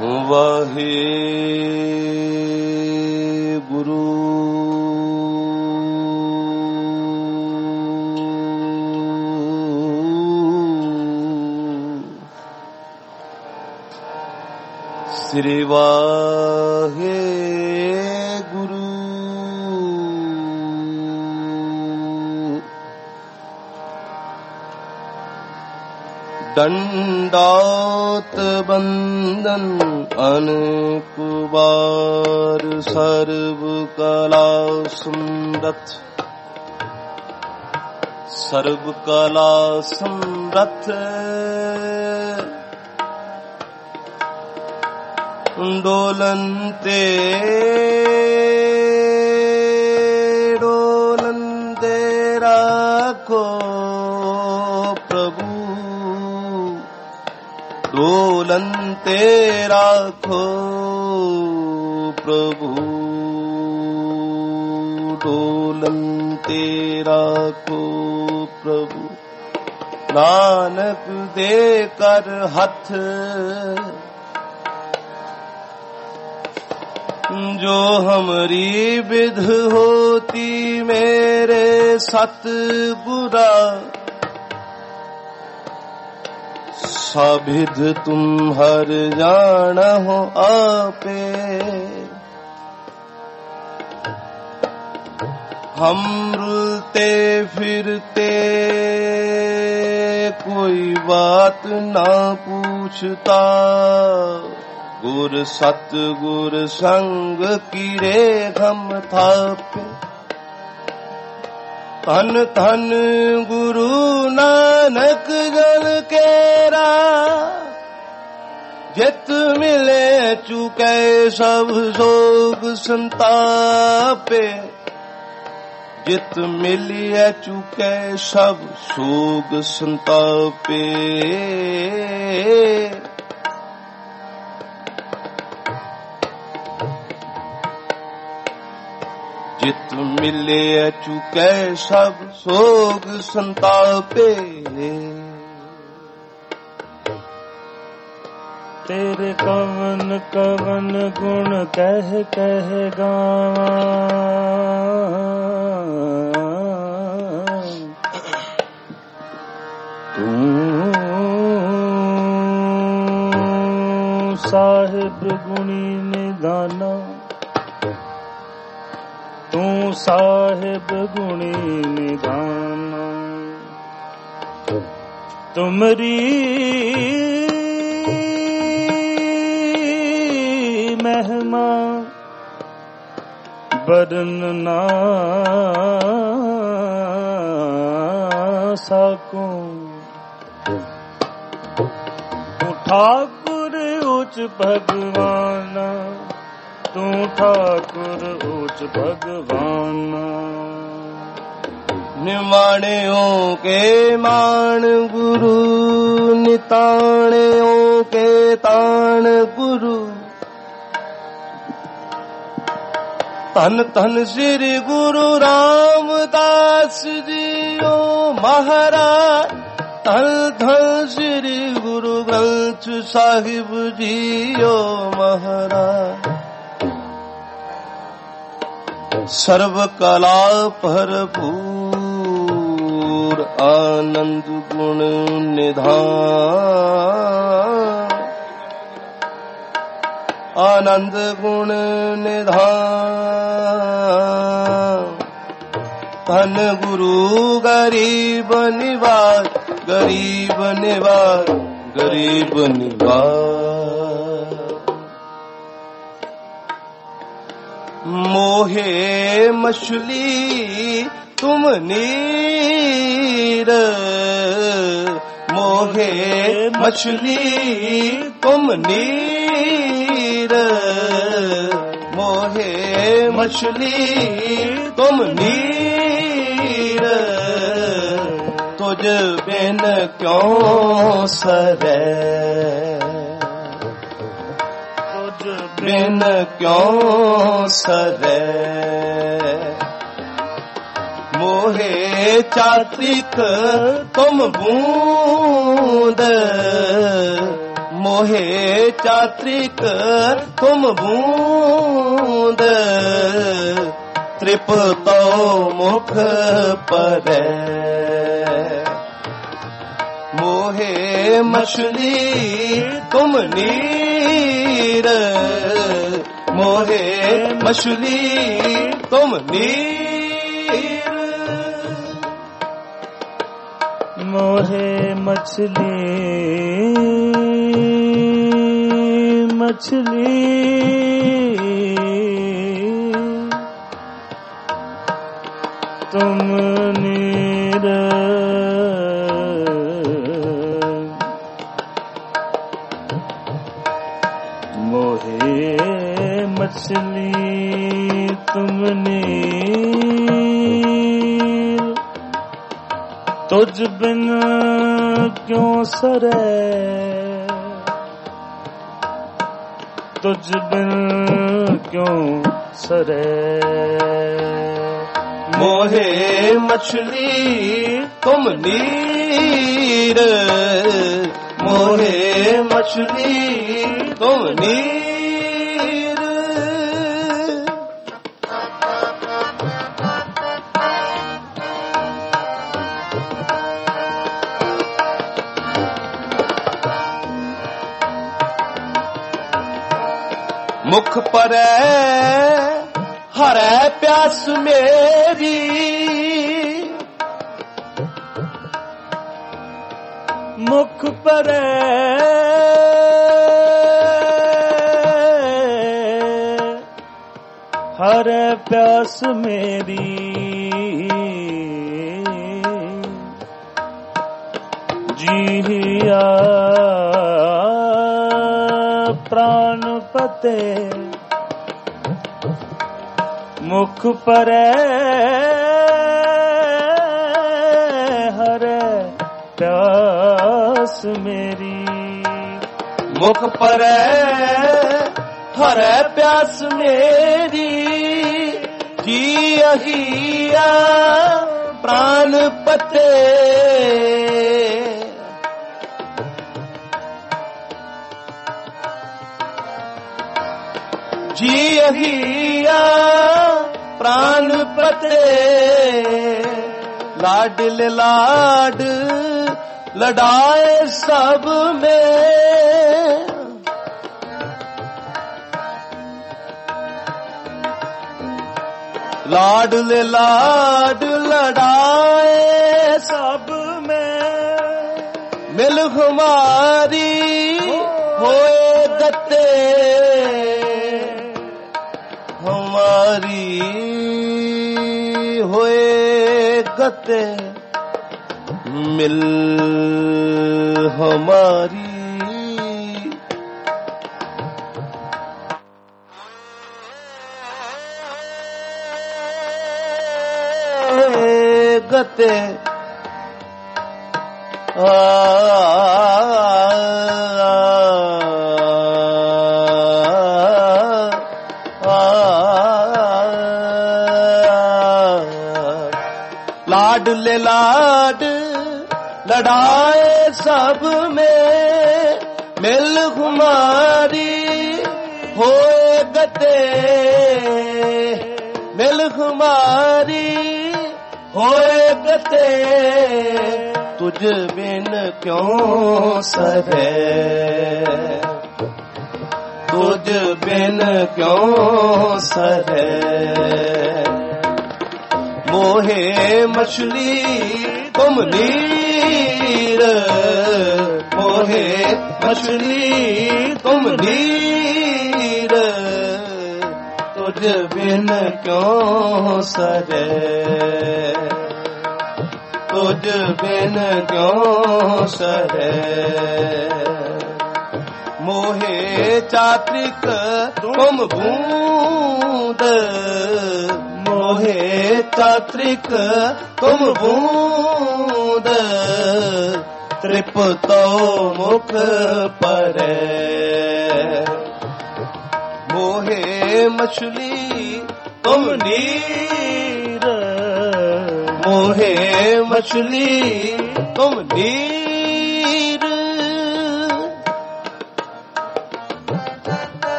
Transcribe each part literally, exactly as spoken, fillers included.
ਵਾਹਿਗੁਰੂ। ਸ੍ਰੀ ਵਾਹਿਗੁਰੂ। ਦੰਡਾਤ ਬੰਦਨ ਅਨੇਕ ਵਾਰ ਸਰਬ ਕਲਾ ਸਮਰਥ ਸਰਬ ਕਲਾ ਸਮਰਥ ਡੋਲਨ ਤੇ ਡੋਲਨ ਤੇ ਰੱਖੋ ਪ੍ਰਭੂ ਡੋਲਨ ਤੇ ਰੱਖੋ ਪ੍ਰਭੂ ਡੋਲਨ ਤੇ ਰੱਖੋ ਪ੍ਰਭੂ ਨਾਨਕ ਦੇ ਕਰ ਹੱਥ ਜੋ ਹਮਰੀ ਵਿਧ ਹੋਤੀ ਮੇਰੇ ਸਤਿਗੁਰਾ ਸਭਿਧ ਤੁਮ ਹਰ ਜਾਣਹੁ ਆਪੇ ਹਮ ਰੁਲਤੇ ਫਿਰਤੇ ਕੋਈ ਬਾਤ ਨਾ ਪੁੱਛਤਾ ਗੁਰ ਸਤ ਗੁਰ ਸੰਗ ਕੀਰੇ ਘਮ ਥਾਪੇ ਧਨ ਧਨ ਗੁਰੂ ਨਾਨਕ ਜਨ ਕੇਰਾ ਜਿਤ ਮਿਲੇ ਚੁਕੇ ਸਭ ਸੋਗ ਸੰਤਾਪੇ ਜਿਤ ਮਿਲਿਆ ਚੁਕੇ ਸਭ ਸੋਗ ਸੰਤਾਪੇ ਜਿਤ ਮਿਲੇ ਚੁਕੇ ਸਭ ਸੋਗ ਸੰਤਾਪੇ ਤੇਰੇ ਕਵਨ ਕਵਨ ਗੁਣ ਕਹਿ ਕਹਿ ਗਾਵਾਂ ਤੂੰ ਸਾਹਿਬ ਗੁਣੀ ਨਿਧਾਨਾ ਤੂੰ ਸਾਹਿਬ ਗੁਣੀ ਨਿਧਾਨ ਤੁਮਰੀ ਮਹਿਮਾ ਬਰਨ ਨਾ ਸਕੂੰ ਤੂੰ ਠਾਕੁਰ ਉੱਚ ਭਗਵਾਨ ਤੂੰ ਠਾਕੁਰ ਉੱਚ ਭਗਵਾਨ ਨਿਮਾਣਿਓ ਕੇ ਮਾਣ ਗੁਰੂ ਨਿਤਾਣਿਓ ਕੇ ਤਾਣ ਗੁਰੂ ਧੰਨ ਧੰਨ ਸ੍ਰੀ ਗੁਰੂ ਰਾਮਦਾਸ ਜੀਓ ਮਹਾਰਾਜ ਧੰਨ ਧੰਨ ਸ੍ਰੀ ਗੁਰੂ ਗ੍ਰੰਥ ਸਾਹਿਬ ਜੀਓ ਮਹਾਰਾਜ ਸਰਬ ਕਲਾ ਭਰਪੂਰ ਆਨੰਦ ਗੁਣ ਨਿਧਾਨ ਆਨੰਦ ਗੁਣ ਨਿਧਾਨ ਧੰਨ ਗੁਰੂ ਗਰੀਬ ਨਿਵਾਜ ਗਰੀਬ ਨਿਵਾਜ ਗਰੀਬ ਨਿਵਾਜ ਮੋਹੇ ਮਛਲੀ ਤੁਮ ਨੀਰ ਮੋਹੇ ਮਛਲੀ ਤੁਮ ਨੀਰ ਮੋਹੇ ਮਛਲੀ ਤੁਮ ਨੀਰ ਤੁਝ ਬਿਨ ਕਿਉਂ ਸਰੇ ਤੁਝ ਬਿਨ ਕਿਉਂ ਸਰੇ ਮੋਹੇ ਚਾਤ੍ਰਿਕ ਤੁਮ ਬੂੰਦ मोहे चात्रिक तुम बूंद तृप्तो मुख परै मोहे मछली तुम नीर मोहे मछली तुम नीर मोहे मछली मछली तुम नीर मोहे मछली तुम नीर तुझ बिन क्यों सरे तुझ बिन क्यों सरे मोहे मछली तुम नीर मोहे मछली तुम नीर मुख पर हरै प्यास मेरी मुख पर हरै प्यास मेरी जिया प्राण पते मुख पर हरै प्यास मेरी मुख पर हरै प्यास मेरी जिया प्राण पते जिया प्राण पते लाड लाड लड़ाए सब में लाड लाड लड़ाए सब में मिल हमारी होए गते हमारी होए गते मिल हमारी गते आ लाड ले लाड लड़ाए सब में मिल हमारी होए गते मिल हमारी होए गते तुझ बिन क्यों सरे तुझ बिन क्यों सरे मोहे मछली तुम नीर मोहे मछली तुम नीर तुझ बिन क्यों सरे तुझ बिन क्यों सरे मोहे चात्रिक तुम बूंद मोहे चात्रिक तुम बूंद तृप्तो मुख परै मोहे मछली तुम नीर मोहे मछली तुम नीर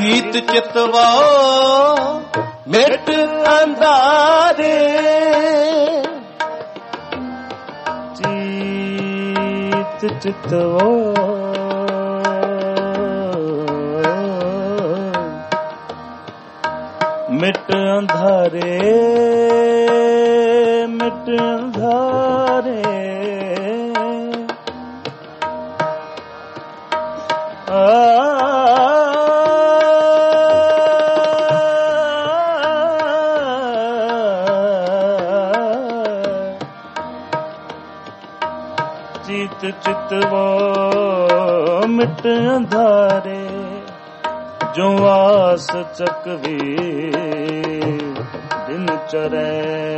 ਚੀਤ ਚਿਤਵਾ ਮਿਟ ਅੰਧਾਰੇ, ਚੀਤ ਚਿਤਵਾ ਮਿਟ ਅੰਧਾਰੇ, ਮਿਟ ਅੰਧਾਰੇ, ਚੀਤ ਚਿਤਵਾ ਮਿਟ ਅੰਧਾਰੇ, ਜੋ ਆਸ ਚੱਕਵੇ ਦਿਨ ਚਰੈ।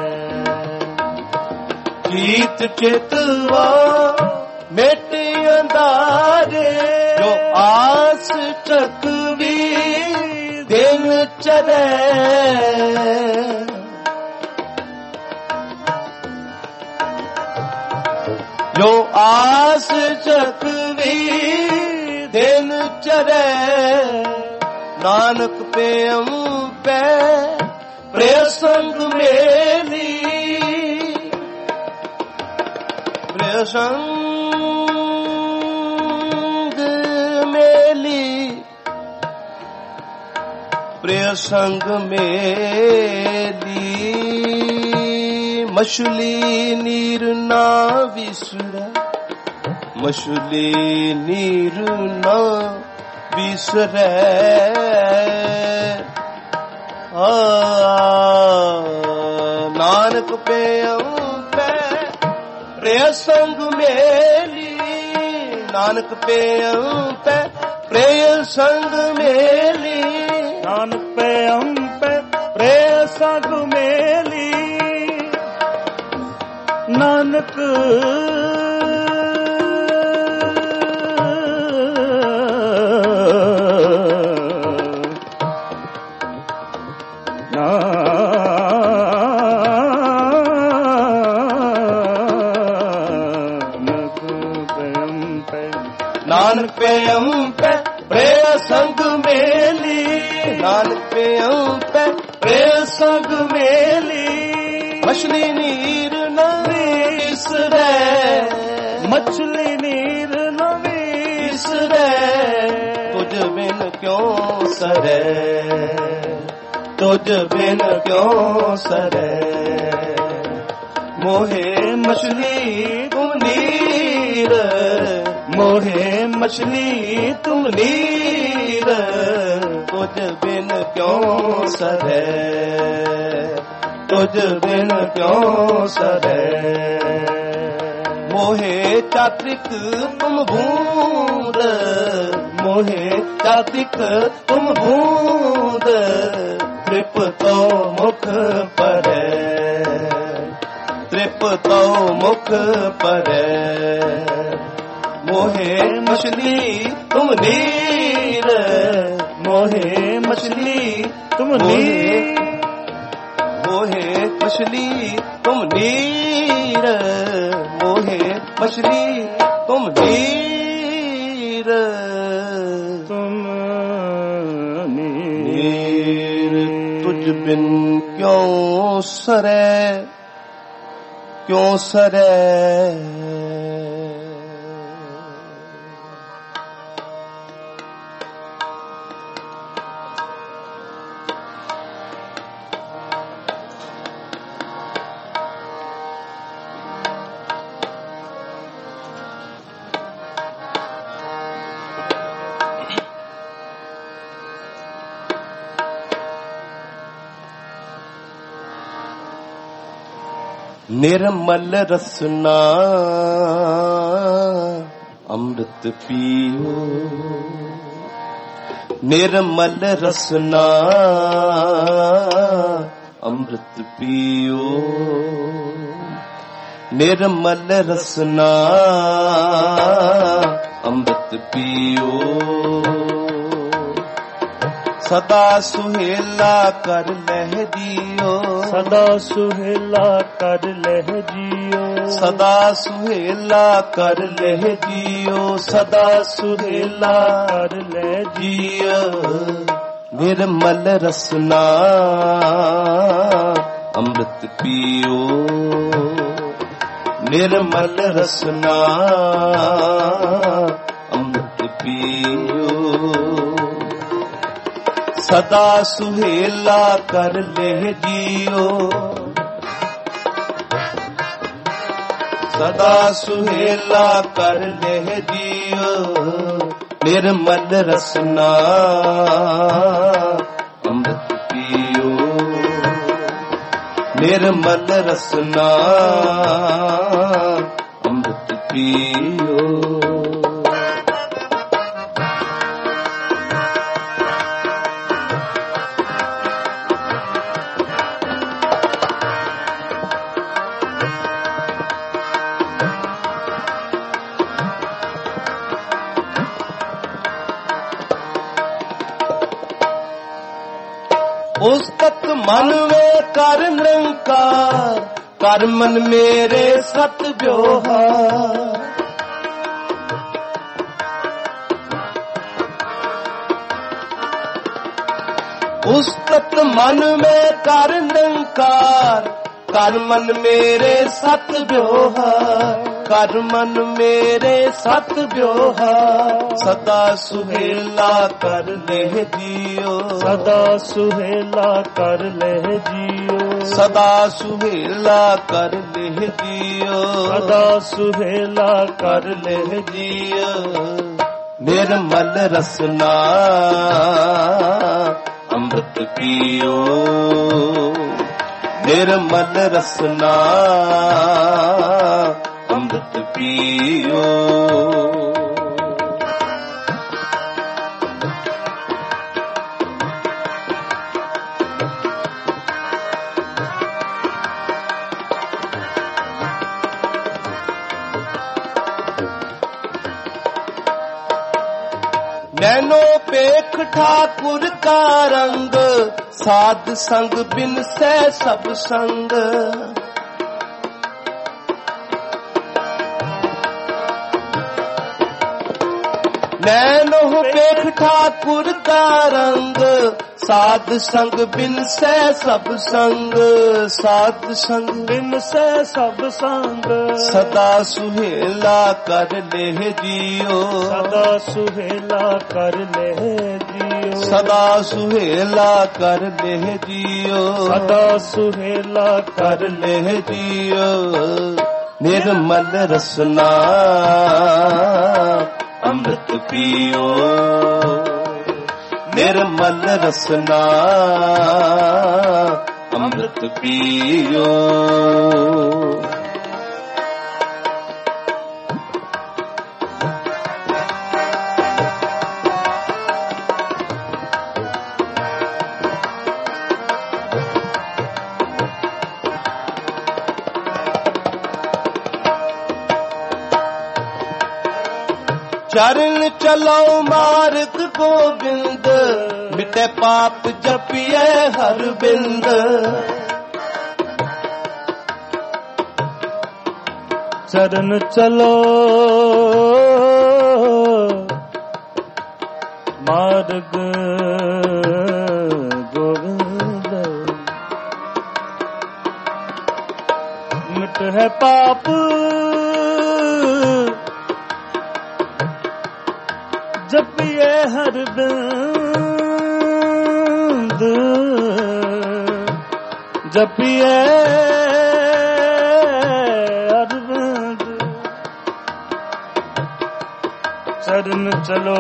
ਚੀਤ ਚਿਤਵਾ ਮਿਟ ਅੰਧਾਰੇ, ਜੋ ਆਸ ਚੱਕਵੀ ਦਿਨ ਚਰੈ। ਜੋ ਆਸ ਚੱਕਵੀ ਦਿਨ ਚਰੈ। ਨਾਨਕ ਪਿਆਉ ਪੈ ਪ੍ਰਿਯ ਸੰਗ ਮੇਲੀ, ਪ੍ਰਿਯ ਸੰਗ ਮੇਲੀ, ਪ੍ਰਿਯ ਸੰਗ ਮੇਲੀ। ਮਛਲੀ ਨੀਰ ਨਾ ਵਿਸਰੈ, ਮਛਲੀ ਨੀਰ ਨਾ ਵਿਸਰੈ। ਆ ਨਾਨਕ ਪਿਆਉ ਪੈ ਪ੍ਰਿਯ ਸੰਗ ਮੇਲੀ, ਨਾਨਕ ਪਿਆਉ ਪੈ ਪ੍ਰਿਯ ਸੰਗ ਮੇਲੀ। ਨਾਨਕ ਪਿਆਉ ਪੈ ਪ੍ਰਿਯ ਸੰਗ ਮੇਲੀ, ਨਾਨਕ ਨਾਨਕ ਪਿਆਉ ਪੈ ਪ੍ਰਿਯ ਸੰਗ ਮੇਲੀ, ਨਾਨਕ ਪਿਆਉ ਪੈ ਪ੍ਰਿਯ ਸੰਗ ਮੇਲੀ। ਮਛਲੀ ਨੀਰ ਨਾ ਵਿਸਰੈ, ਮਛਲੀ ਨੀਰ ਨ ਵਿਸਰੈ। ਤੁਝ ਬਿਨ ਕਿਉ ਸਰੈ, ਤੁਝ ਬਿਨ ਕਿਉ ਸਰੈ। ਮੋਹੇ ਮਛਲੀ ਤੁਮ ਨੀਰ, ਮੋਹੇ ਮਛਲੀ ਤੁਮ ਨੀਰ। ਤੁਝ ਬਿਨ ਕਿਉ ਸਰੈ, ਤੁਝ ਬਿਨ ਕਿਉ ਸਰੈ। ਮੋਹੇ ਚਾਤ੍ਰਿਕ ਤੁਮ ਬੂੰਦ, ਮੋਹੇ ਚਾਤ੍ਰਿਕ ਤੁਮ ਬੂੰਦ। ਤ੍ਰਿਪਤੋ ਮੁਖ ਪਰੈ, ਤ੍ਰਿਪਤੋ ਮੁਖ ਪਰੈ। ਮੋਹੇ ਮਛਲੀ ਤੁਮ ਨੀਰ, ਮੋਹੇ ਮਛਲੀ ਤੁਮ ਨੀਰ। ਮੋਹੇ ਮਛਲੀ ਤੁਮ ਨੀਰ, ਮੋਹੇ ਮਛਲੀ ਤੁਮ ਨੀਰ। ਤੁਮ ਨੀਰ ਤੁਝ ਬਿਨ ਕਿਉ ਸਰੈ, ਕਿਉ ਸਰੈ। ਨਿਰਮਲ ਰਸਨਾ ਅੰਮ੍ਰਿਤ ਪੀਓ, ਨਿਰਮਲ ਰਸਨਾ ਅੰਮ੍ਰਿਤ ਪੀਓ। ਨਿਰਮਲ ਰਸਨਾ ਅੰਮ੍ਰਿਤ ਪੀਓ। ਸਦਾ ਸੁਹੇਲਾ ਕਰ ਲਹਿ ਦਿਓ, ਸਦਾ ਸੁਹੇਲਾ ਕਰ ਲਹਿ ਜੀਓ, ਸਦਾ ਸੁਹੇਲਾ ਕਰ ਲਹਿ ਜੀਓ, ਸਦਾ ਸੁਹੇਲਾ ਕਰ ਲੈ ਜੀਓ। ਨਿਰਮਲ ਰਸਨਾ ਅੰਮ੍ਰਿਤ ਪੀਓ, ਨਿਰਮਲ ਰਸਨਾ ਅੰਮ੍ਰਿਤ ਪੀਓ। ਸਦਾ ਸੁਹੇਲਾ ਕਰ ਲਹਿ ਜੀਓ, ਸਦਾ ਸੁਹੇਲਾ ਕਰ ਲਹਿ ਜੀਓ। ਨਿਰਮਲ ਰਸਨਾ ਅੰਮ੍ਰਿਤ ਪੀਓ, ਨਿਰਮਲ ਰਸਨਾ ਅੰਮ੍ਰਿਤ ਪੀਓ। ਉਸਤਤ ਮਨ ਵੇ ਕਰ ਨਿਰੰਕਾਰ, ਕਰ ਮਨ ਮੇਰੇ ਸਤ ਵਿਵਹਾਰ। ਉਸਤਤ ਮਨ ਵੇ ਕਰ ਨਿਰੰਕਾਰ, ਕਰ ਮਨ ਮੇਰੇ ਸਤ ਵਿਵਹਾਰ, ਕਰ ਮਨ ਮੇਰੇ ਸਤ ਵਿਵਹਾਰ। ਸਦਾ ਸੁਹੇਲਾ ਕਰ ਲਹਿ ਜੀਓ, ਸਦਾ ਸੁਹੇਲਾ ਕਰ ਲਹਿ ਜੀਓ, ਸਦਾ ਸੁਹੇਲਾ ਕਰ ਲਹਿ ਜੀਓ, ਸਦਾ ਸੁਹੇਲਾ ਕਰ ਲਹਿ ਜੀਓ। ਨਿਰਮਲ ਰਸਨਾ ਅੰਮ੍ਰਿਤ ਪੀਓ, ਨਿਰਮਲ ਰਸਨਾ ਅੰਮ੍ਰਿਤ ਪੀਓ। नैनो पेख ठाकुर का रंग, साध संग बिन से सब संग। नैनो पेख ठाकुर का रंग, साध संग बिन से सब संग, साध संग बिन से सब संग। सदा सुहेला कर लेह जियो, सदा सुहेला कर लेह जियो, सदा सुहेला कर लेह जियो, सदा सुहेला कर लेह जियो। निर्मल रसना अमृत पियो, निर्मल रसना अमृत पियो। चरण चलाओ मार्ग गोविंद, मिटे पाप जपिए हर बिंद। चरण चलो मार्ग गोविंद, मिट है पाप जपिए हर बिंद, जपिए हर बिंद। चरण चलो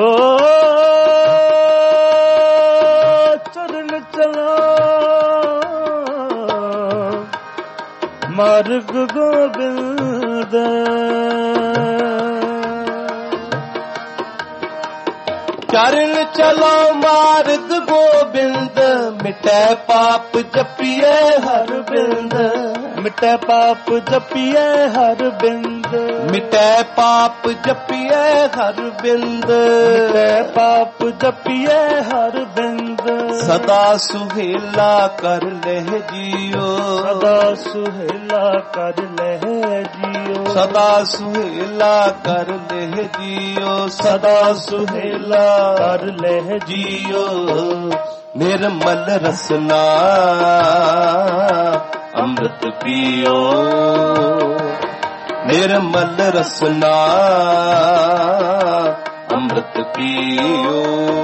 चरण चलो मार्ग गोविंद। चरण चलो मार्ग गोविंद, मिटे पाप जपिए हर बिंद, ਮਿਟੈ ਪਾਪ ਜਪੀਐ ਹਰ ਬਿੰਦ ਮਿਟੈ ਪਾਪ ਜਪੀਐ ਹਰ ਬਿੰਦ ਮਿਟੈ ਪਾਪ ਜਪੀਐ ਹਰ ਬਿੰਦ ਸਦਾ ਸੁਹੇਲਾ ਕਰ ਲਹਿ ਜੀਓ ਸਦਾ ਸੁਹੇਲਾ ਕਰ ਲਹਿ ਜੀਓ ਸਦਾ ਸੁਹੇਲਾ ਕਰ ਲਹਿ ਜੀਓ ਸਦਾ ਸੁਹੇਲਾ ਕਰ ਲਹਿ ਜੀਓ ਨਿਰਮਲ ਰਸਨਾ ਅੰਮ੍ਰਿਤ ਪੀਓ ਨਿਰਮਲ ਰਸਨਾ ਅੰਮ੍ਰਿਤ ਪੀਓ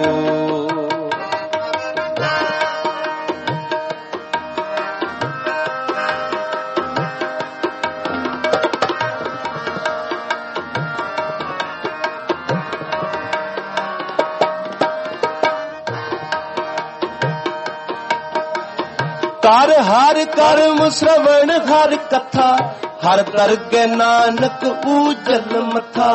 ਕਰ ਹਰ ਕਰਮ ਸ਼ਰਵਣ ਹਰ ਕਥਾ ਹਰ ਦਰਗਹਿ ਨਾਨਕ ਊਜਲ ਮਥਾ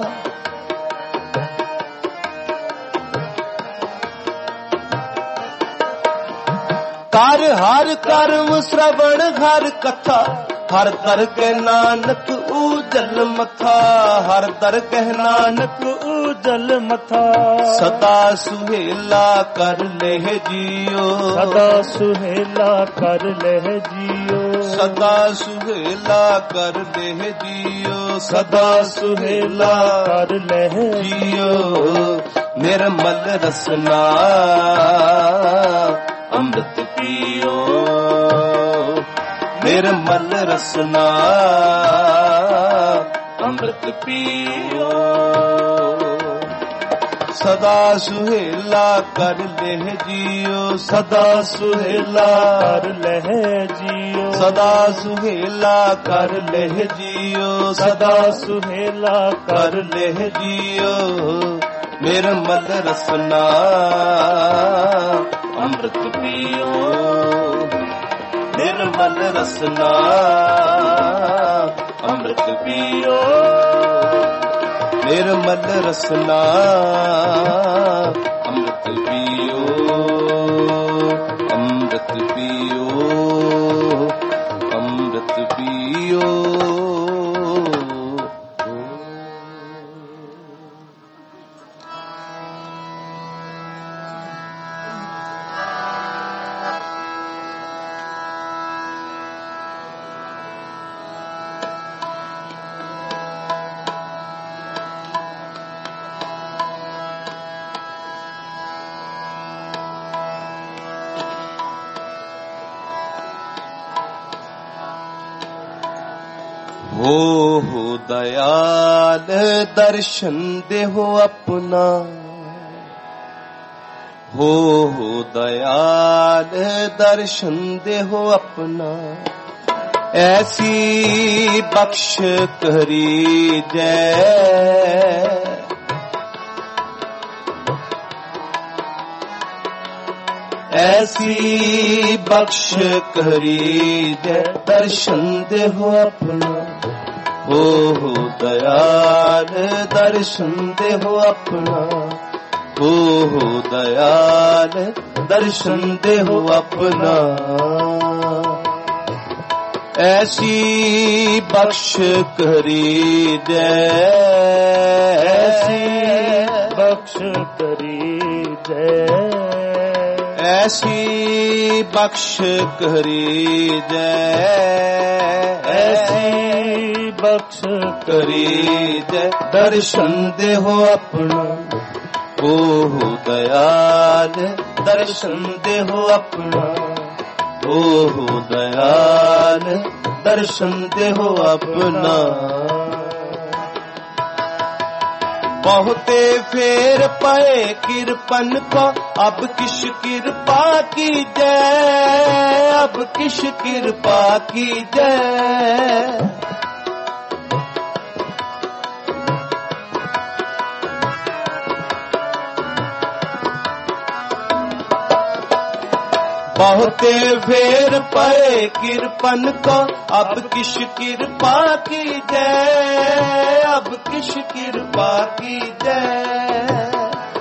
ਕਰ ਹਰ ਕਰਮ ਸ਼ਰਵਣ ਹਰ ਕਥਾ ਹਰ ਦਰਗਹਿ ਨਾਨਕ ਊਜਲ ਮਥਾ ਹਰ ਦਰਗਹਿ ਨਾਨਕ ਊਜਲ ਮਥਾ ਸਦਾ ਸੁਹੇਲਾ ਕਰ ਲਹਿ ਜੀਓ ਸਦਾ ਸੁਹੇਲਾ ਕਰ ਲਹਿ ਜੀਓ ਸਦਾ ਸੁਹੇਲਾ ਕਰ ਲਹਿ ਜੀਓ ਸਦਾ ਸੁਹੇਲਾ ਕਰ ਲਹਿ ਜੀਓ ਨਿਰਮਲ ਰਸਨਾ ਅੰਮ੍ਰਿਤ ਪੀਓ ਨਿਰਮਲ ਰਸਨਾ ਅੰਮ੍ਰਿਤ ਪੀਓ ਸਦਾ ਸੁਹੇਲਾ ਕਰ ਲਹਿ ਜੀਓ ਸਦਾ ਸੁਹੇਲਾ ਕਰ ਲਹਿ ਜੀਓ ਸਦਾ ਸੁਹੇਲਾ ਕਰ ਲਹਿ ਜੀਓ ਸਦਾ ਸੁਹੇਲਾ ਕਰ ਲਹਿ ਜੀਓ ਨਿਰਮਲ ਰਸਨਾ ਅੰਮ੍ਰਿਤ ਪੀਓ ਨਿਰਮਲ ਰਸਨਾ ਅੰਮ੍ਰਿਤ ਪੀਓ ਨਿਰਮਲ ਰਸਨਾ ਅੰਮ੍ਰਿਤ ਪੀਓ ਅੰਮ੍ਰਿਤ ਪੀਓ ਅੰਮ੍ਰਿਤ ਪੀਓ हो हो दयाल दर्शन देहो अपना हो हो दयाल दर्शन देहो अपना ऐसी बख्श करी जय ऐसी बख्श करी जय दर्शन देहो अपना हो हो दयाल दर्शन देहो अपना हो हो दयाल दर्शन देहो अपना ऐसी बख्श करी जय ऐसी बख्श करी जय ऐसी बख्श करी जय ऐसी बख्श करी जय दर्शन देहो अपना हो हो दयाल दर्शन देहो अपना हो हो दयाल दर्शन देहो अपना बहुते फेर पए किरपन को अब किस कृपा की जय अब किस कृपा की जय बहुते फेर पए किरपन को अब किस कृपा की जय अब किस कृपा की जय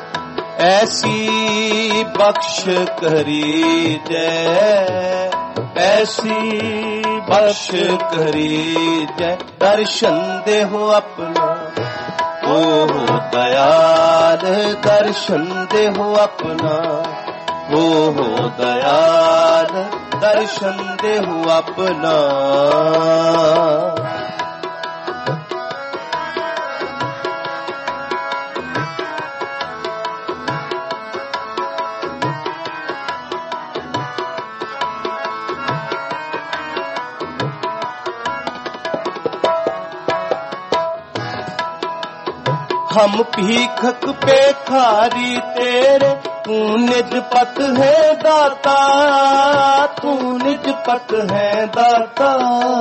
ऐसी बख्श करी जय ਐਸੀ ਬਖਸ਼ ਕਰੀਜੈ ਦਰਸ਼ਨ ਦੇਹੁ ਆਪਣਾ। ਓਹ ਦਇਆਲ ਦਰਸ਼ਨ ਦੇਹੁ ਆਪਣਾ। ਓਹ ਦਇਆਲ ਦਰਸ਼ਨ ਦੇਹੁ ਆਪਣਾ। हम भीखक पेखारी तेरे, तू निज पत है दाता, तू निज पत है दाता।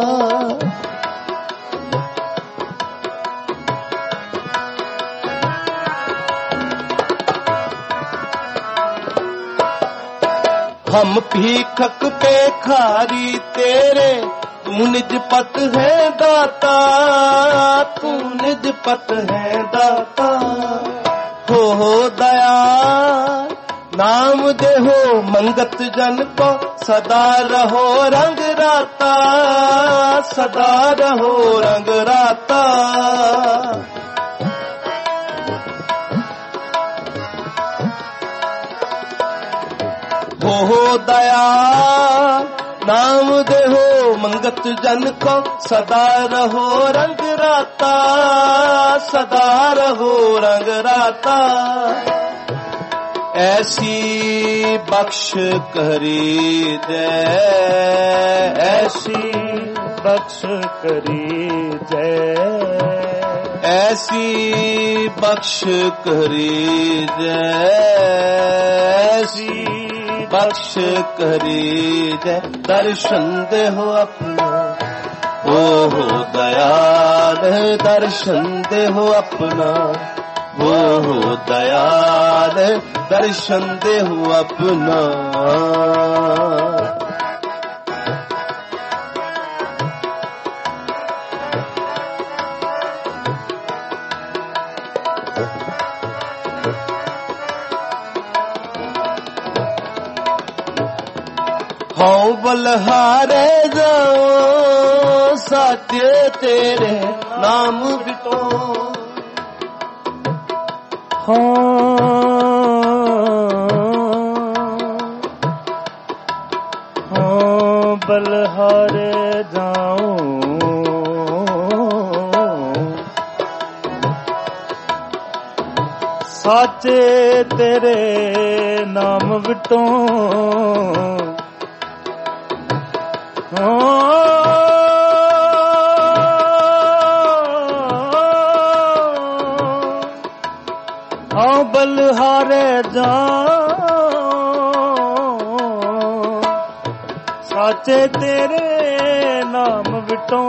हम भीखक पेखारी तेरे, तू निज पत है दाता, तू निज पत है दाता। हो हो दया नाम देहो मंगत जन को, सदा रहो रंग राता, सदा रहो रंग राता। हो हो दया नाम देहो मंगत जन को, सदा रहो रंग राता, सदा रहो रंग राता। ऐसी बख्श करी जय, ऐसी बख्श करी जय, ऐसी बख्श करी जय, ऐसी बख्श करी जय दर्शन देहो अपना। ओहो दयाल दर्शन देहो अपना। ओहो दयाल दर्शन देहो अपना। हाँ बलहारे जाओ साचे तेरे नाम बिटो। हाँ हाँ बलहारे जाओ साचे तेरे नाम बिटो। हाँ बलहारे जाओ साचे तेरे नाम बिटो।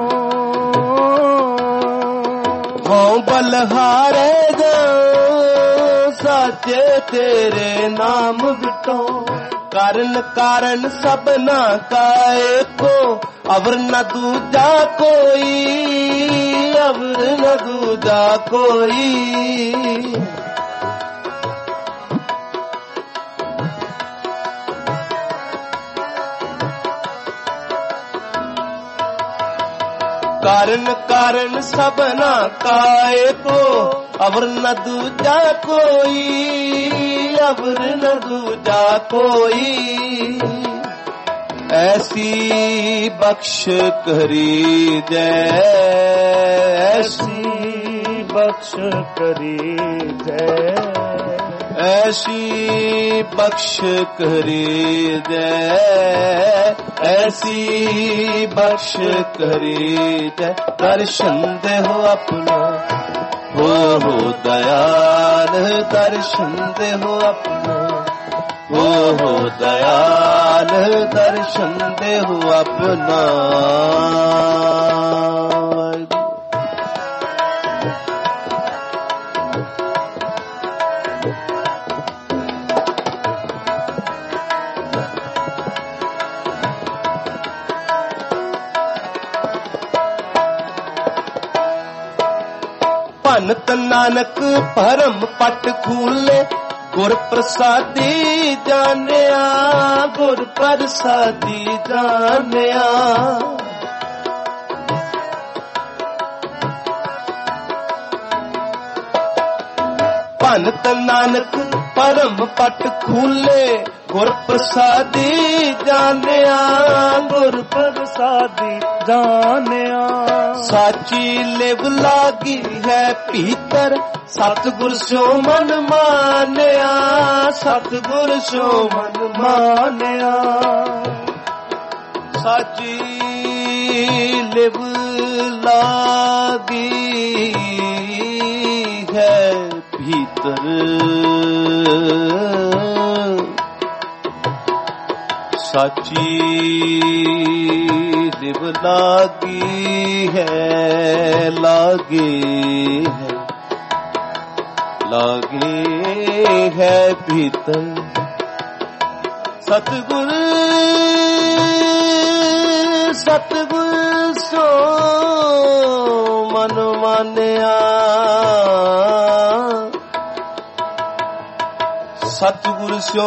हाँ बलहारे जाओ साचे तेरे नाम बिटो। कारण कारण सबना का एको, अवर न दूजा कोई, अवर न दूजा कोई। कारण कारण सबना का एको, अवर न दूजा कोई, अवर न दूजा कोई। ऐसी बख्श करी जय, ऐसी बख्श करी जय, ऐसी बख्श करी जय, ऐसी बख्श करी जय दर्शन देहो अपना। हो हो दयाल दर्शन देहो अपना। हो हो दयाल दर्शन देहो अपना। भनत नानक भरम पट खूले, ਗੁਰ ਪ੍ਰਸਾਦੀ ਜਾਣਿਆ, ਗੁਰ ਪ੍ਰਸਾਦੀ ਜਾਣਿਆ। ਭਗਤ ਨਾਨਕ ਪਰਮ ਪਟ ਖੂਲੇ, ਗੁਰ ਪ੍ਰਸਾਦੀ ਜਾਣਿਆ, ਗੁਰ ਪ੍ਰਸਾਦੀ ਜਾਣਿਆ। ਸਾਚੀ ਲਿਵ ਲਾਗੀ ਹੈ ਭੀਤਰ, ਸਤਿਗੁਰ ਸੋ ਮਨ ਮਾਨਿਆ, ਸਤਿਗੁਰ ਸੋ ਮਨ ਮਾਨਿਆ। ਸਾਚੀ ਲਿਵ ਲਾਗੀ ਹੈ ਭੀਤਰ, ਸਾਚੀ ਲਿਵ ਲਾਗੀ ਹੈ, ਲਾਗੇ ਹੈ, ਲਾਗੇ ਹੈ ਭੀਤਰ। ਸਤਿਗੁਰ ਸਤਿਗੁਰ ਸੋ ਮਨ ਮਾਨਿਆ, ਸਤਿਗੁਰ ਸੋ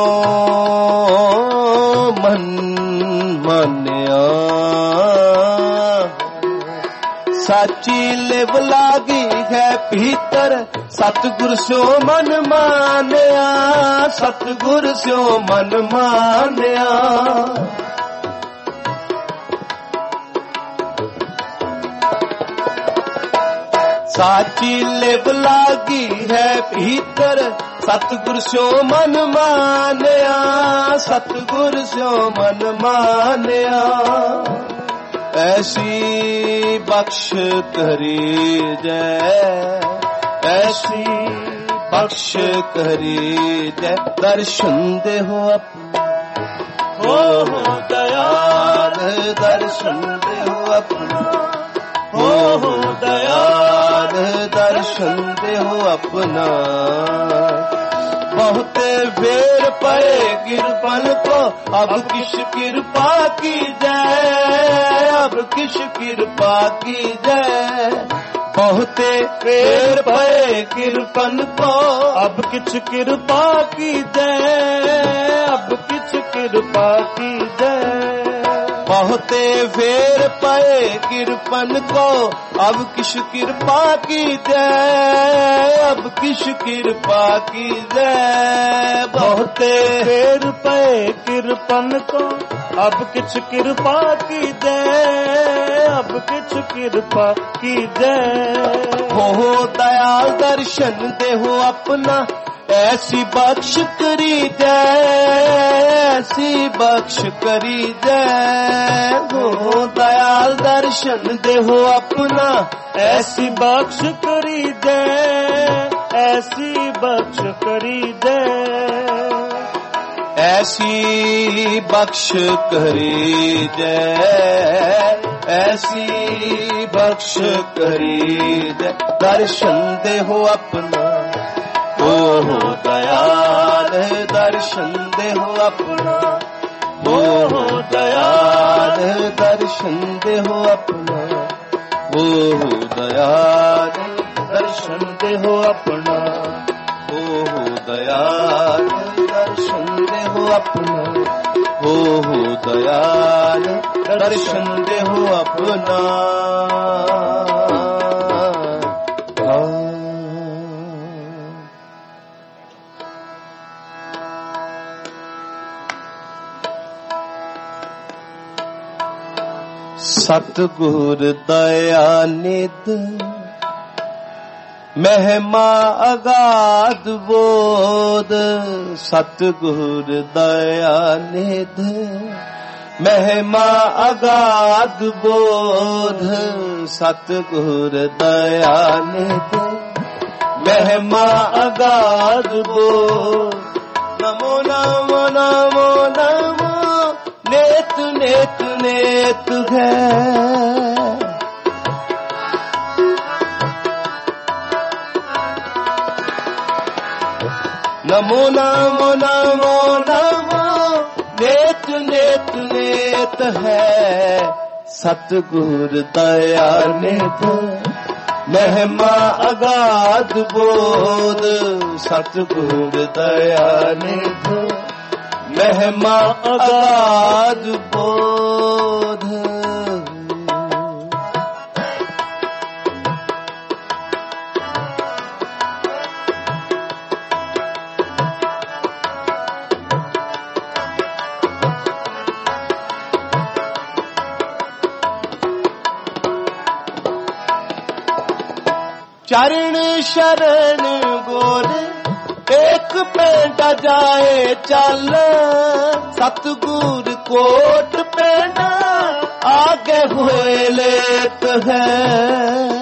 ਮਨ ਮਾਨਿਆ। ਸਾਚੀ ਲਿਵ ਲਾਗੀ ਹੈ ਭੀਤਰ, ਸਤਿਗੁਰ ਸੋ ਮਨ ਮਾਨਿਆ, ਸਤਿਗੁਰ ਸੋ ਮਨ ਮਾਨਿਆ। ਸਾਚੀ ਲਿਵ ਲਾਗੀ ਹੈ ਭੀਤਰ, ਸਤਿਗੁਰ ਸੋ ਮਨ ਮਾਨਿਆ, ਸਤਿਗੁਰ ਸੋ ਮਨ ਮਾਨਿਆ। ਐਸੀ ਬਖਸ਼ ਕਰੀ ਜੈ, ਐਸੀ ਬਖਸ਼ ਕਰੀ ਜੈ। ਦਰਸ਼ਨ ਦੇਹੋ ਆਪਣਾ, ਹੋ ਹੋ ਦਇਆਲ, ਦਰਸ਼ਨ ਦੇਹੋ ਆਪਣਾ, ਹੋ ਹੋ ਦਇਆਲ, ਦਰਸ਼ਨ ਦੇਹੋ ਆਪਣਾ। बहुते फेर पए गिरपन को, अब किस कृपा की जय, अब किस कृपा की जय। बहुते फेर पए गिरपन को, अब किस कृपा की जय, अब किस कृपा की जय। बहुते फेर पए गिरपन को, अब किस कृपा की जय, अब किस कृपा की जय। बहुते फेर पए गिरपन को, अब किस कृपा की जय, अब किस कृपा की जय। हो दयाल दर्शन देहो अपना, ऐसी बख्श करी जय, ऐसी बख्श करी जय। हो दयाल दर्शन देहो अपना, ऐसी बख्श करी जय, ऐसी बख्श करी जय। ऐसी बख्श करी जय, ऐसी बख्श करी जय। दर्शन देहो अपना, ओ हो दयाल, दर्शन देहो अपना, ओ हो दयाल, दर्शन देहो अपना, ओ हो दयाल, दर्शन देहो अपना, ओ हो दयाल, दर्शन देहो अपना, ओ हो दयाल, दर्शन देहो अपना। सतगुर दया निध, महिमा अगाध बोध। सतगुर दया निध, महिमा अगाध बोध। सतगुर दया निध, महिमा अगाध बोध। नमो नमो नमो नमो, नेत नेत नेत है। नमो नमो नमो नमो, नेत नेत नेत है। सतगुर दया निध, ਮਹਿਮਾ ਅਗਾਧ ਬੋਧ ਸਤਿਗੁਰ ਦਇਆ ਨਿਧ ਮਹਿਮਾ ਅਗਾਧ ਬੋਧ। ਚਰਨ ਸ਼ਰਨ ਗੋਰ ਏਕ ਪੈਂਡਾ ਜਾਏ ਚੱਲ ਸਤਿਗੁਰ ਕੋਟ ਪੈਂਡਾ ਆਗੇ ਹੋਏ ਲੇਤ ਹੈ।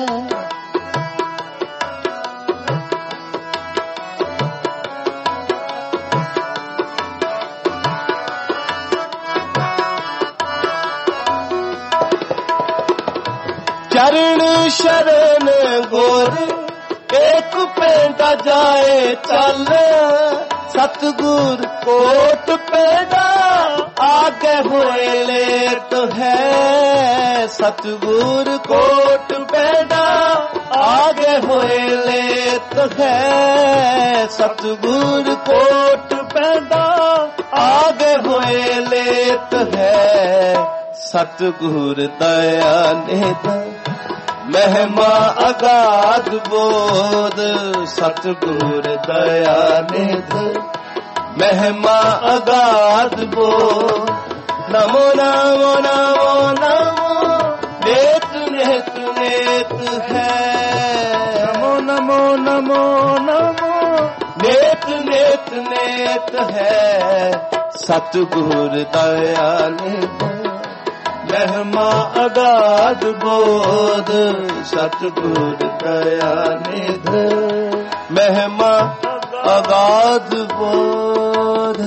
ਚਰਨ ਸ਼ਰਨ ਗੋਰ ਏਕ ਪੈਂਡਾ ਜਾਏ ਚੱਲ ਸਤਿਗੁਰ ਕੋਟ ਪੈਂਡਾ ਆਗੇ ਹੋਏ ਲੇਟ ਹੈ। ਸਤਿਗੁਰ ਕੋਟ ਪੈਂਡਾ ਆਗੇ ਹੋਏ ਲੇਟ ਹੈ। ਸਤਿਗੁਰ ਕੋਟ ਪੈਂਡਾ ਆਗੇ ਹੋਏ ਲੇਟ ਹੈ। ਸਤਿਗੁਰ ਦਇਆ ਨਿਧ ਮਹਿਮਾ ਅਗਾਧ ਬੋਧ ਸਤਿਗੁਰ ਦਇਆ ਨਿਧ ਮਹਿਮਾ ਅਗਾਧ ਬੋਧ। ਨਮੋ ਨਮੋ ਨਮੋ ਨਮੋ ਨੇਤ ਨੇਤ ਨੇਤ ਹੈ। ਨਮੋ ਨਮੋ ਨਮੋ ਨਮੋ ਨੇਤ ਨੇਤ ਨੇਤ ਹੈ। ਸਤਿਗੁਰ ਦਇਆ ਨਿਧ ਮਹਿਮਾ ਅਗਾਧ ਬੋਧ ਸਤਿਗੁਰ ਦਇਆ ਨਿਧ ਮਹਿਮਾ ਅਗਾਧ ਬੋਧ।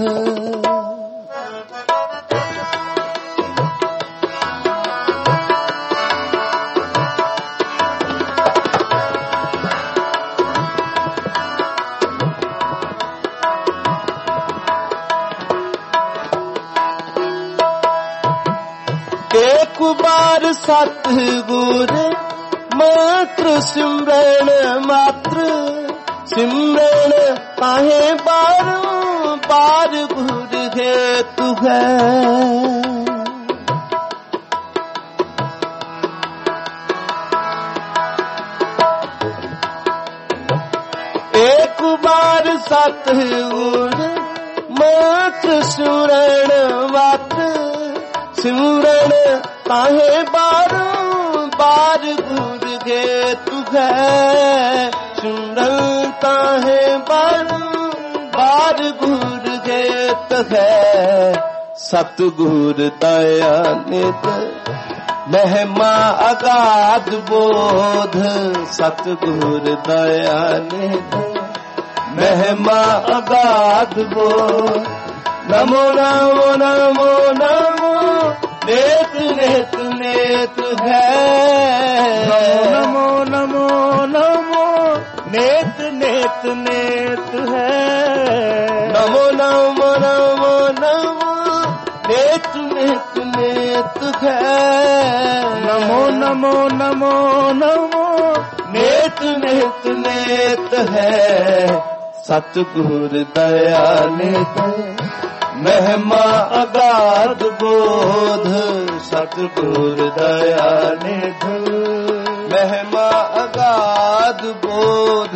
ਏਕ ਬਾਰ ਸਤਿਗੁਰ ਮਾਤਰ ਸਿਮਰਨ ਮਾਤਰ ਸਿਮਰਨ ਤਾਹੇ ਬਾਰੋਂ ਬਾਰ ਗੁਰ ਹੇਤੁ ਹੈ। ਏਕ ਬਾਰ ਸਤਿਗੁਰ ਮਾਤਰ ਸਿਮਰਨ ਮਾਤਰ ਸਿਮਰਨ ਤਾਹੇ ਬਾਰੋਂ ਬਾਰ ਗੁਰ ਹੇਤੁ ਹੈ। ਸਿਮਰਨ ਤਾਹੇ ਬਾਰੋਂ ਬਾਰ ਗੁਰ ਹੇਤੁ ਹੈ। ਸਤਿਗੁਰ ਦਇਆ ਨਿਧ ਮਹਿਮਾ ਅਗਾਧ ਬੋਧ ਸਤਿਗੁਰ ਦਇਆ ਨਿਧ ਮਹਿਮਾ ਅਗਾਧ ਬੋਧ। ਨਮੋ ਨਮੋ ਨਮੋ ਨਮੋ ਨੇਤ ਨੇਤ ਨੇਤ ਹੈ। ਨਮੋ ਨਮੋ ਨਮੋ ਨੇਤ ਨੇਤ ਨੇਤ ਹੈ। ਨਮੋ ਨਮੋ ਨਮੋ ਨਮੋ ਨੇਤ ਨੇਤ ਨੇਤ ਹੈ। ਨਮੋ ਨਮੋ ਨਮੋ ਨਮੋ ਨੇਤ ਨੇਤ ਨੇਤ ਹੈ। ਸਤਿਗੁਰ ਦਇਆ ਨਿਧ ਮਹਿਮਾ ਅਗਾਧ ਬੋਧ ਸਤਿਗੁਰ ਦਇਆ ਨਿਧ ਮਹਿਮਾ ਅਗਾਧ ਬੋਧ।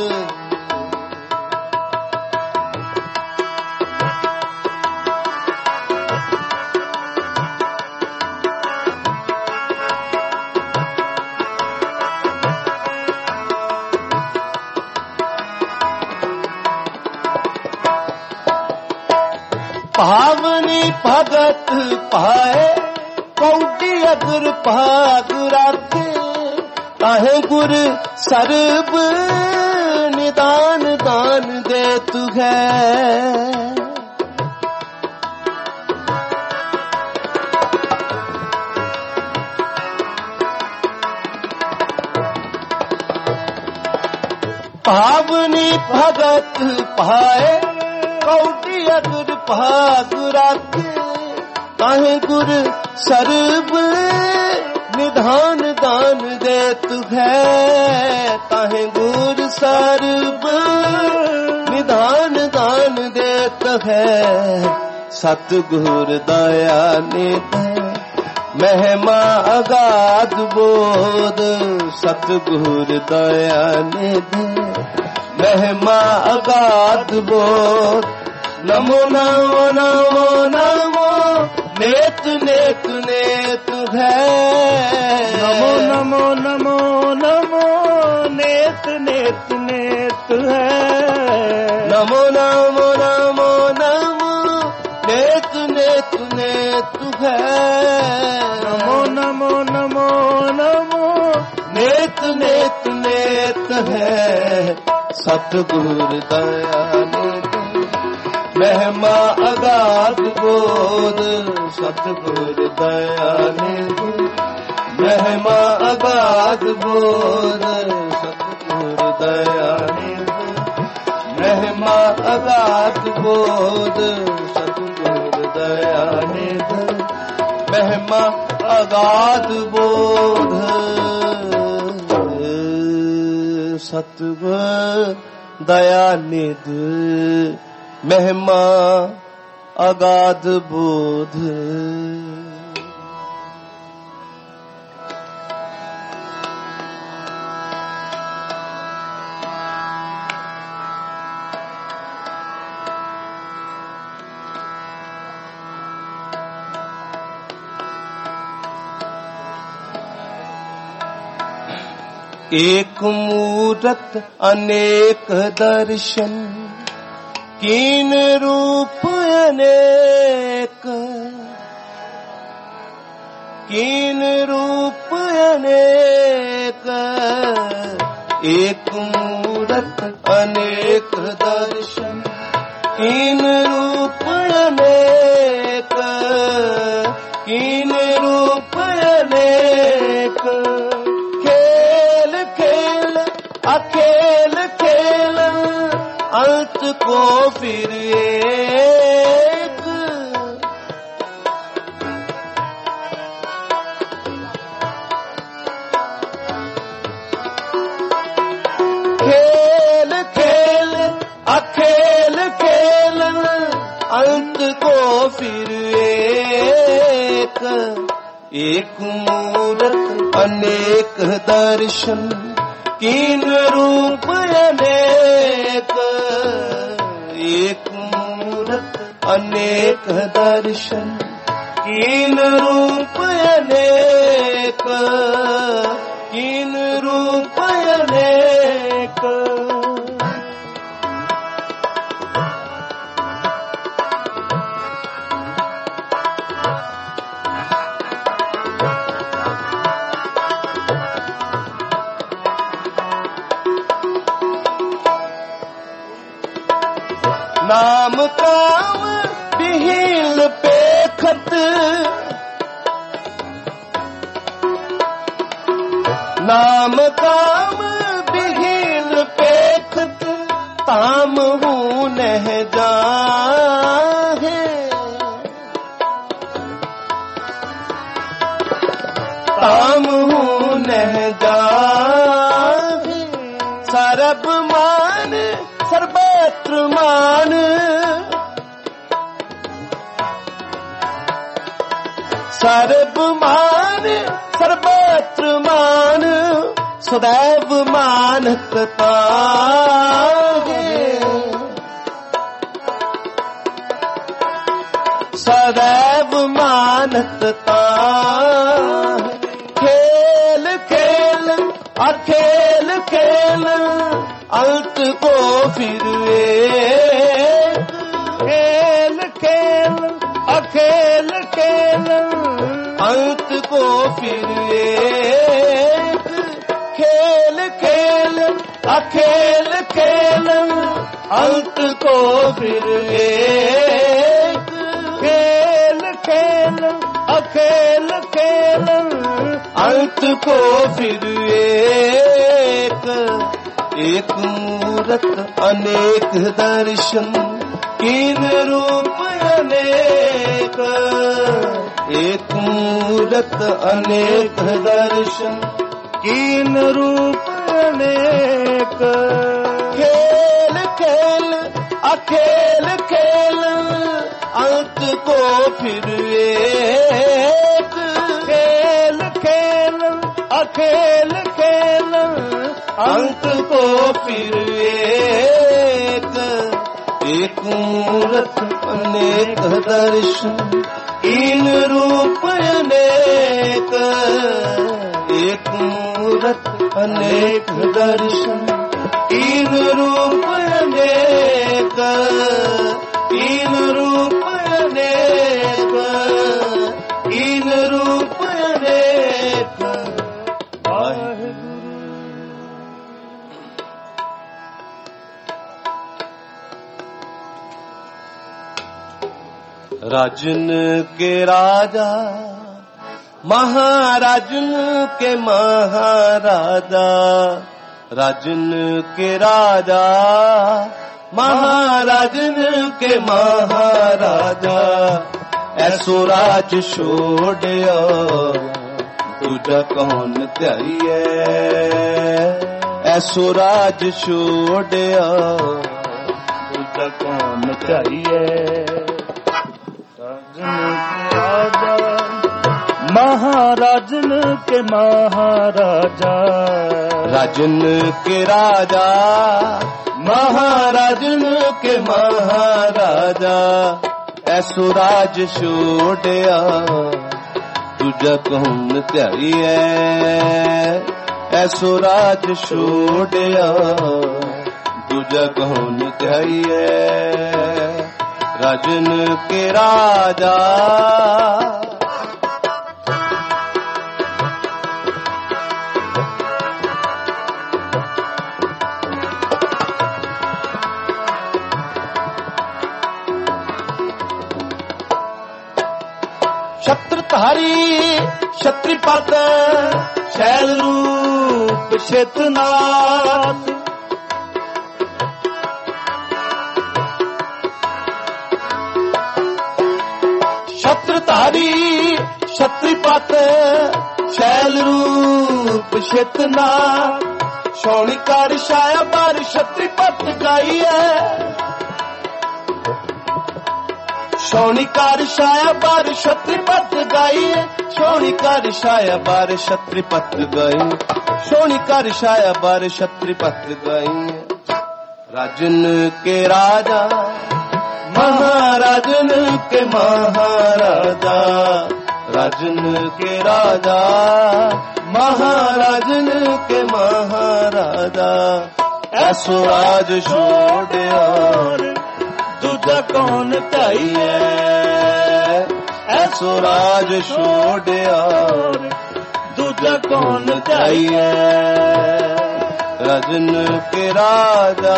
ਭਾਵਨੀ ਭਗਤ ਪਾਏ ਕੌਡੀ ਅਗਰ ਭਾਗ ਰਾਖੇ ਤਾਹੇ ਗੁਰ ਸਰਬ ਨਿਦਾਨ ਦਾਨ ਦੇ ਤੂ ਹੈ। ਭਾਵਨੀ ਭਗਤ ਪਾਏ ਕੌਡੀ ਅਗਰ ਭਾਗ ਰਾਖੇ ਤਾਹੇ ਗੁਰ ਸਰਬ ਨਿਧਾਨ ਦਾਨ ਦੇ नेत है ताहे गुर सर्ब निधान दान देत है सतगुर दया निध महिमा अगाध बोध सतगुर दया निध महिमा अगाध बोध नमो नमो नमो नमो नेत नेत नेत है नमो नमो नमो नमो नेत नेत नेत है नमो नमो नमो नमो नेत नेत नेत है नमो नमो नमो नमो नेत नेत नेत है सतगुर दया निध महिमा अगाध बोध सतगुर दया निध महिमा अगाध बोध सतगुर दया निध महिमा अगाध बोध सतगुर दया निध महिमा अगाध बोध सतगुर दया निध महिमा अगाध बोध एक मूरत अनेक दर्शन कीन रूप अनेक कीन रूप अनेक एक मूरत अनेक दर्शन कीन रूप अनेक कीन रूप अनेक खेल खेल अखेल खेल अंत को फिर एक खेल खेल अखेल खेल अंत को फिर एक एक मूरत अनेक दर्शन कीन रूप अनेक एक मूरत अनेक दर्शन कीन रूप अनेक कीन रूप अनेक नाम काम बिहील पेखत नाम काम बिहील पेखत ताम हूँ नह जाहे ताम हूँ नह जाहे सरब मान सर्वत्र मान सर्व मान सर्वत्र मान सदैव मानत ताहे सदैव मानत ताहे खेल खेल अखेल खेल अंत को फिर एक खेल खेल अखेल खेल अंत को फिर एक खेल खेल अखेल खेल अंत को फिर एक खेल खेल अखेल खेल अंत को फिर एक एक मूरत अनेक दर्शन कीन रूप अनेक एक मूरत अनेक दर्शन कीन रूप अनेक। खेल खेल अखेल खेल अंत को फिर एक। खेल खेल अखेल खेल अंत को फिर एक। एक मूरत अनेक दर्शन इन रूप अनेक। एक मूरत अनेक दर्शन इन रूप अनेक। इन रूप अनेक इन रूप अनेक। राजन के राजा महाराजन के महाराजा। राजन के राजा महाराजन के महाराजा। ऐसो राज छोड़िया तुझा कौन त्याइए। ऐसो राज छोड़िया तुझा कौन चाहिए। राजा महाराजन के महाराजा। राजन के राजा महाराजन के महाराजा। ऐसो राज छोड़िया तुझा कौन त्याइए। ऐसो राज छोड़िया तुझा कौन त्याइए। राजन के राजा छत्रधारी क्षत्रिपद शैल रूप शेतनाथ। छत्रधारी क्षत्रिपद शैल रूप शेतनाथ। शौनिकार छाया बार क्षत्रिपद गाई है। शौनिकार छाया बार क्षत्रिपद गाई है। शौनिकार छाया बार क्षत्रिपद गाई। शौनिकार छाया बार क्षत्रिपद गाई। राजन के राजा महाराजन के महाराजा। राजन के राजा महाराजन के महाराजा। ऐसो राज छोड़िया तुझा कौन चाहिए। ऐसो राज छोड़िया तुझा कौन चाहिए। राजन के राजा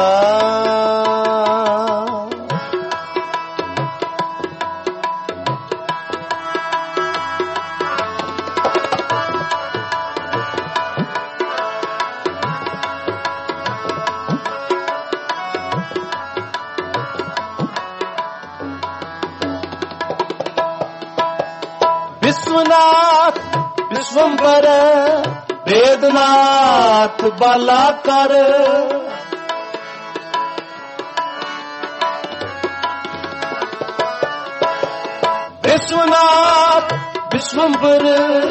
विश्वनाथ विश्वंभर वेदनाथ बालाकर। विश्वनाथ विश्वंभर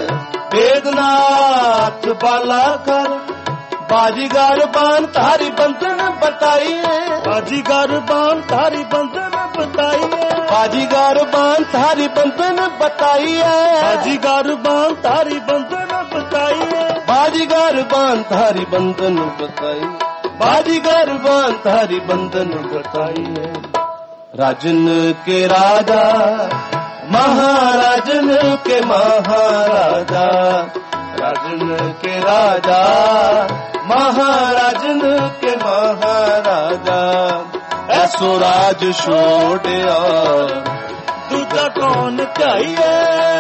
वेदनाथ बालाकर। बाजीगर बान थारी बंधन बताइए। बाजीगर बान थारी बंधन बताइए। बाजीगर बान थारी बंधन बताइए। बाजीगर बान थारी बंधन बताइए। बाजीगर बान थारी बंधन बताइए। बाजीगर बान थारी बंधन बताइए। राजन के राजा महाराजन के महाराजा। राजन के राजा महाराजन के महाराजा। ऐसो राज छोड़िया तुझा कौन चाहिए।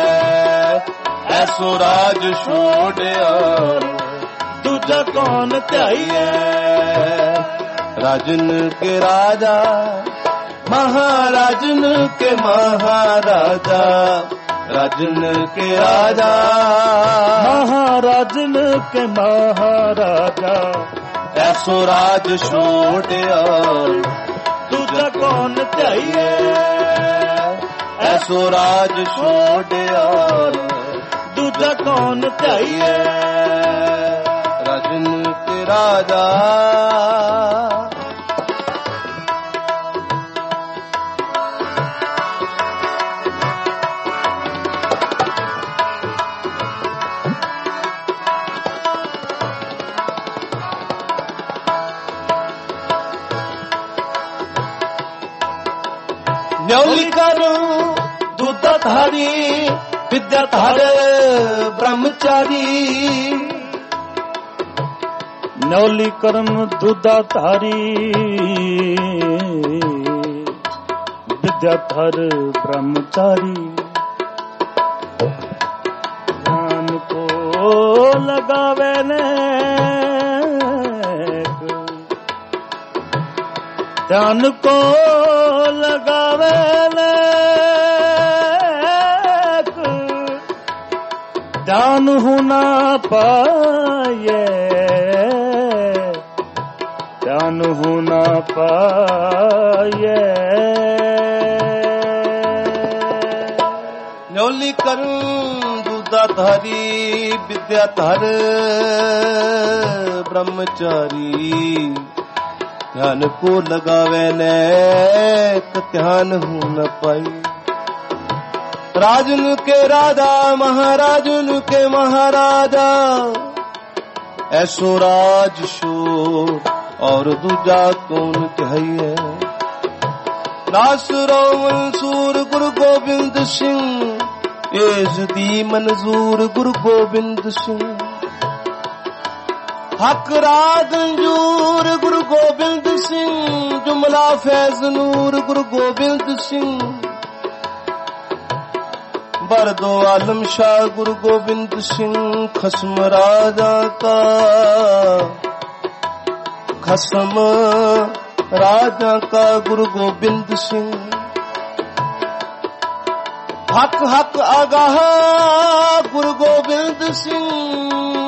ऐसो राज छोड़िया तुझा कौन चाहिए। राजन के राजा महाराजन के महाराजा। राजन के राजा महाराजन के महाराजा ऐसो राज छोड़िया दूजा कौन चाहिए, ऐसो राज छोड़िया दूजा कौन चाहिए। राजन के राजा न्योली करूं दूधाधारी विद्याधर ब्रह्मचारी, न्योली कर्म दूधाधारी विद्याधर ब्रह्मचारी। ध्यान को लगावे ने ध्यान को लगावे ध्यान होना पाए, ध्यान होना पाए। न्योली करूं दूधाधारी विद्याधर ब्रह्मचारी, ध्यान को लगावे ने ध्यान हो न पाई। राजन के राजा महाराजन के महाराजा ऐसो राज शोर और दूजा कौन कहिए। नासरो मंसूर गुरु गोविंद सिंह एजदी मंजूर गुरु गोविंद सिंह। हक राग अंजूर गुरु गोबिंद सिंह, जुमला फैज नूर गुरु गोबिंद सिंह। बरदो आलम शाह गुरु गोबिंद सिंह, खस्म राजा का खस्म राजा का गुरु गोबिंद सिंह। हक हक आगाह गुरु गोबिंद सिंह,